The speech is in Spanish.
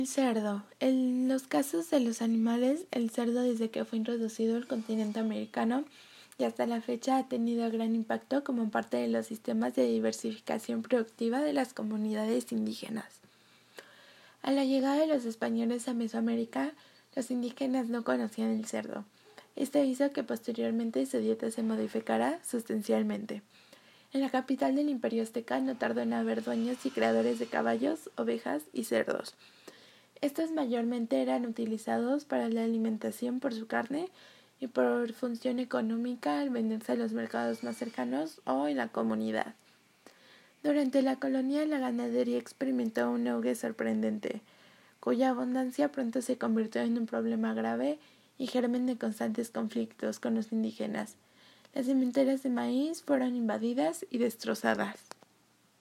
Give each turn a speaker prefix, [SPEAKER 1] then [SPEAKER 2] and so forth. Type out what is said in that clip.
[SPEAKER 1] El cerdo. En los casos de los animales, el cerdo desde que fue introducido al continente americano y hasta la fecha ha tenido gran impacto como parte de los sistemas de diversificación productiva de las comunidades indígenas. A la llegada de los españoles a Mesoamérica, los indígenas no conocían el cerdo. Esto hizo que posteriormente su dieta se modificara sustancialmente. En la capital del Imperio Azteca no tardó en haber dueños y creadores de caballos, ovejas y cerdos. Estos mayormente eran utilizados para la alimentación por su carne y por función económica al venderse a los mercados más cercanos o en la comunidad. Durante la colonia, la ganadería experimentó un auge sorprendente, cuya abundancia pronto se convirtió en un problema grave y germen de constantes conflictos con los indígenas. Las sementeras de maíz fueron invadidas y destrozadas.